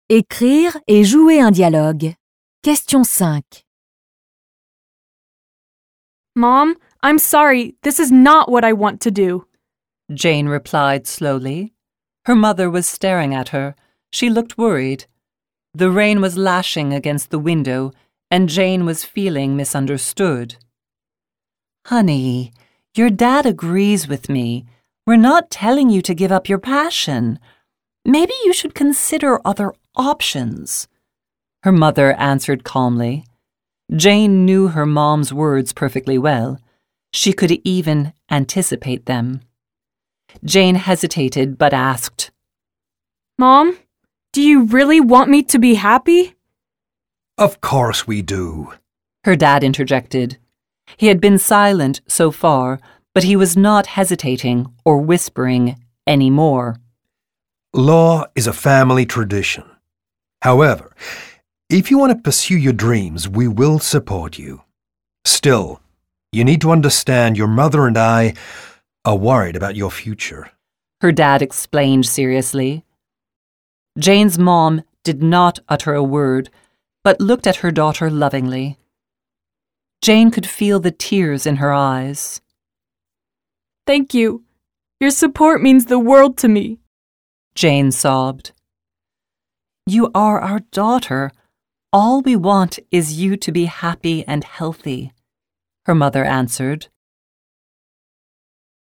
Écrire et jouer un dialogue. Question 5. Mom, I'm sorry, this is not what I want to do. Jane replied slowly. Her mother was staring at her. She looked worried. The rain was lashing against the window, and Jane was feeling misunderstood. Honey, your dad agrees with me. We're not telling you to give up your passion. Maybe you should consider other options. Her mother answered calmly. Jane knew her mom's words perfectly well. She could even anticipate them. Jane hesitated but asked, Mom, do you really want me to be happy? Of course we do, her dad interjected. He had been silent so far, but he was not hesitating or whispering any more. Law is a family tradition. However, if you want to pursue your dreams, we will support you. Still, you need to understand your mother and I are worried about your future, her dad explained seriously. Jane's mom did not utter a word, but looked at her daughter lovingly. Jane could feel the tears in her eyes. Thank you. Your support means the world to me. Jane sobbed. You are our daughter. All we want is you to be happy and healthy, her mother answered.